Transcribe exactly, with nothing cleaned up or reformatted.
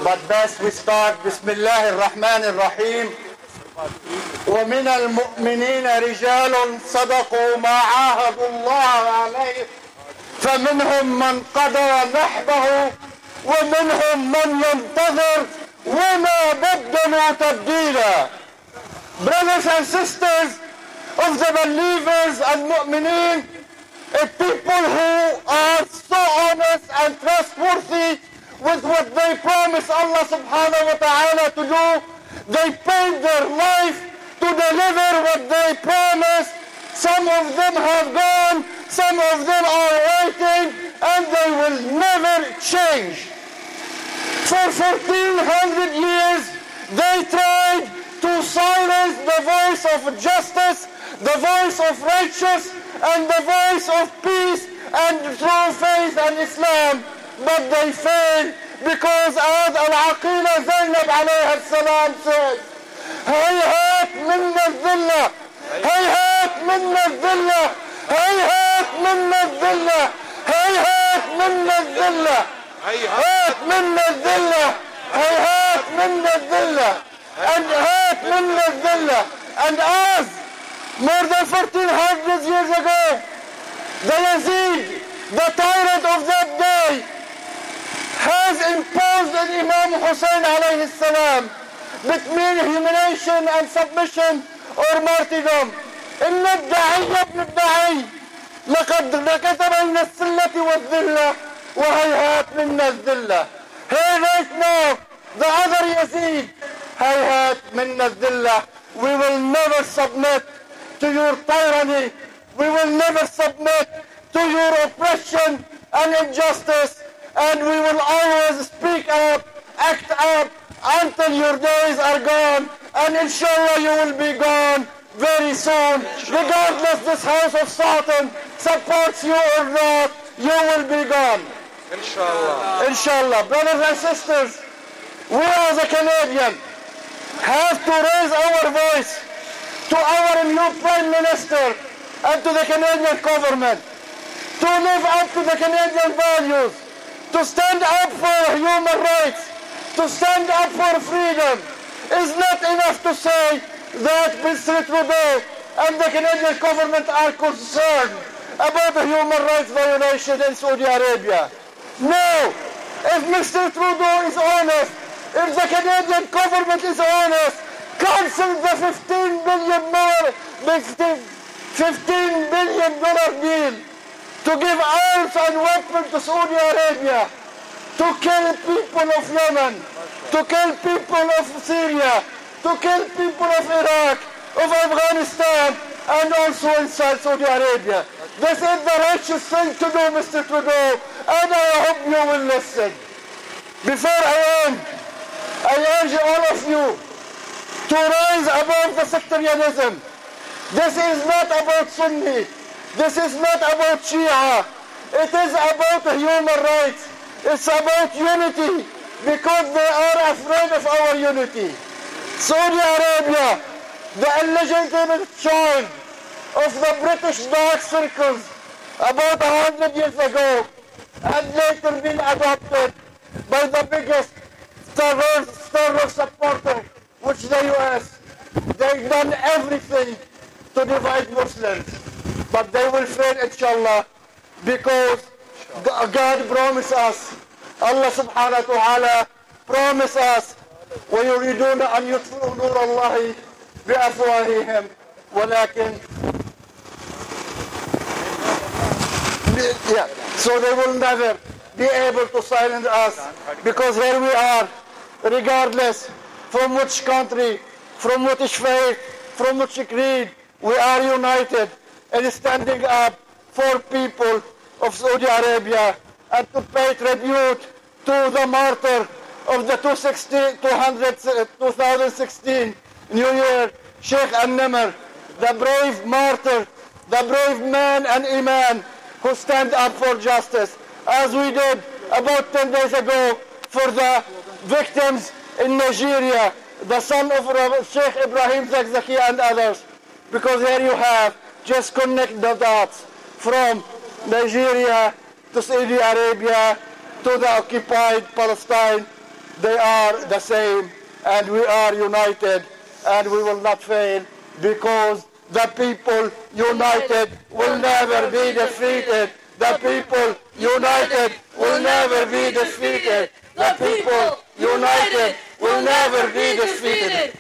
But best we start بسم الله الرحمن الرحيم. ومن المؤمنين رجال صدقوا ما عاهدوا الله عليه فمنهم من قضى نحبه ومنهم من ينتظر وما بدلوا تبديلا. Brothers and sisters of the believers and mu'mineen, people who are so honest and trustworthy with what they promise Allah subhanahu wa ta'ala to do, they paid their life to deliver what they promised. Some of them have gone, some of them are waiting, and they will never change. For fourteen hundred years, they tried to silence the voice of justice, the voice of righteousness, and the voice of peace and true faith and Islam. But they failed because as Al-Aqila Zainab alayha salam said, هيهات منا الذلة هيهات منا الذلة هيهات منا الذلة هيهات منا الذلة هيهات منا الذلة هيهات منا الذلة and هات منا الذلة. And as more than fourteen hundred years ago, the Yazid, the tyrant of that day, has imposed on Imam Hussein alayhi salam between humiliation and submission or martyrdom. إن الداعي ابن الداعي لقد كتب من السلة والذلة وهيهات منا الذلة. Here right now, the other Yazid, هيهات منا الذلة. We will never submit to your tyranny. We will never submit to your oppression and injustice. And we will always speak up, act up, until your days are gone. And inshallah you will be gone very soon. Regardless this house of Satan supports you or not, you will be gone. Inshallah. Inshallah. Brothers and sisters, we as a Canadian have to raise our voice to our new Prime Minister and to the Canadian government to live up to the Canadian values, to stand up for human rights, to stand up for freedom. It's not enough to say that Mister Trudeau and the Canadian government are concerned about the human rights violation in Saudi Arabia. No! If Mister Trudeau is honest, if the Canadian government is honest, cancel the fifteen billion dollar, fifteen billion dollar deal to give arms and weapons to Saudi Arabia, to kill people of Yemen, to kill people of Syria, to kill people of Iraq, of Afghanistan, and also inside Saudi Arabia. This is the righteous thing to do, Mister Trudeau, and I hope you will listen. Before I end, I urge all of you to rise above the sectarianism. This is not about Sunni. This is not about Shia. It is about human rights. It's about unity, because they are afraid of our unity. Saudi Arabia, the illegitimate child of the British dark circles about a hundred years ago, and later been adopted by the biggest terror, terror supporter, which the U S. They've done everything to divide Muslims, but they will fail, inshallah, because God promised us, Allah subhanahu wa ta'ala promised us, وَيُرِيدُونَ أَن يُطْفِئُوا نُورَ اللَّهِ بِأَفْوَاهِهِمْ وَلَكِنْ yeah. So they will never be able to silence us, because here we are, regardless from which country, from which faith, from which creed, we are united in standing up for people of Saudi Arabia and to pay tribute to the martyr of the two thousand sixteen New Year, Sheikh An-Namr, the brave martyr, the brave man and Imam who stand up for justice, as we did about ten days ago for the victims in Nigeria, the son of Sheikh Ibrahim Zakzaki and others. Because here you have, just connect the dots from Nigeria to Saudi Arabia to the occupied Palestine they are the same, and we are united, and we will not fail, because the people united will never be defeated. The people united will never be defeated. The people united will never be defeated.